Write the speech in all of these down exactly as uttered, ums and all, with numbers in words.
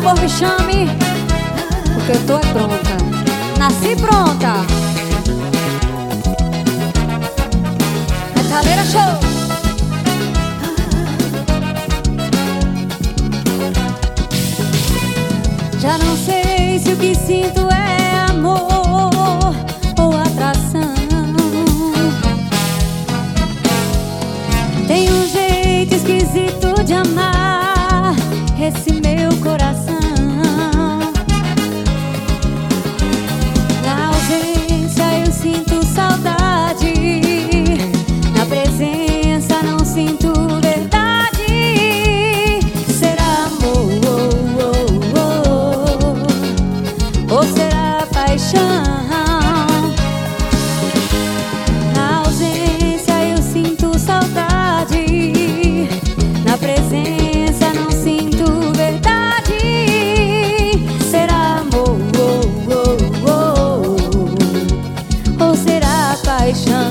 povo me chame, porque eu tô é pronta. Nasci pronta. Metaleira show. Já não sei se o que sinto é amor ou atração. Tem um jeito esquisito de amar esse meu coração. Na ausência eu sinto saudade, na presença não sinto verdade. Será amor ou será paixão? Na ausência eu sinto saudade, na presença não sinto verdade. Será amor ou será paixão?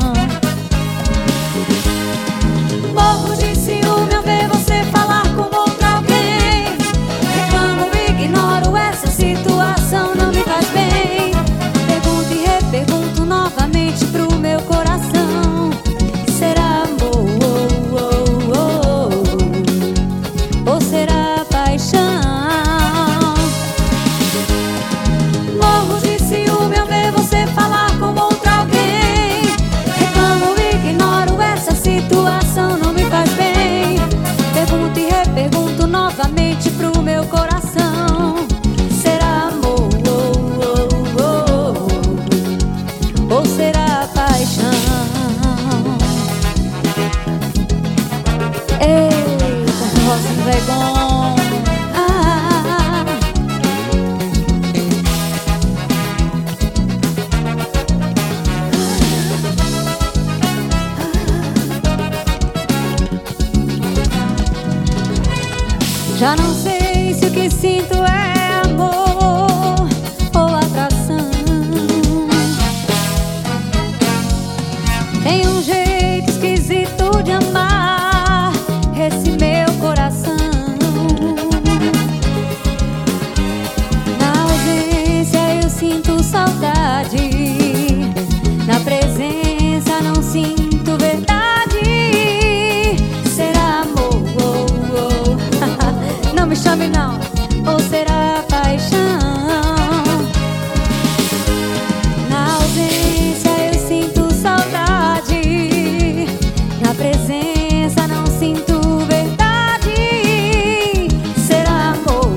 Morro de ciúme ao ver você falar com outra alguém. Reclamo, ignoro essa situação, não me faz bem. Pergunto e repergunto novamente pro meu coração: será amor ou será paixão? Morro de ciúme ao ver você falar com outra alguém. Reclamo, ignoro essa situação, não me faz bem. Pergunto e repergunto novamente pro meu coração: será amor ou será paixão? Eita, Rosinho Vegon. Ah, já não sei se o que sinto é amor ou atração. Tem um jeito esquisito de amar esse meu coração. Na ausência eu sinto saudade, na presença não sinto verdade. Será amor? Não me chame não. Ou será paixão? Na ausência eu sinto saudade, na presença não sinto verdade. Será amor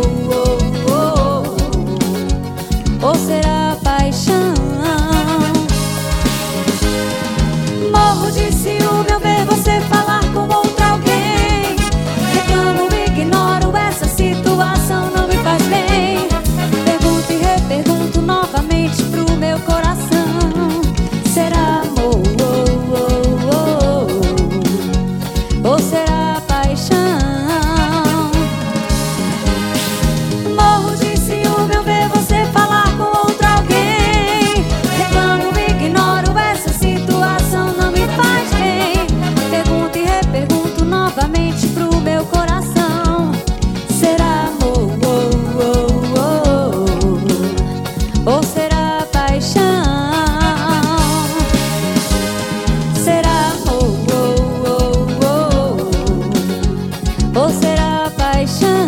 ou será paixão? Morro de ciúme ao ver você falar com outra alguém. Reclamo, ignoro essa situação, não me faz bem. Pergunto e repergunto novamente pro meu coração: será amor ou será paixão? Morro de ciúme ao ver você falar com outra alguém. Reclamo, ignoro essa situação, não me faz bem. Pergunto e repergunto novamente pro meu coração: será amor ou será paixão? Será amor ou será paixão?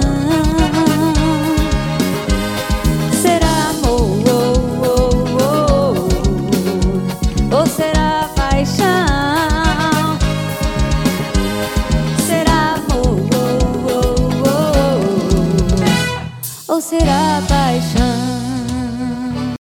Será amor ou será paixão? Será amor ou será paixão?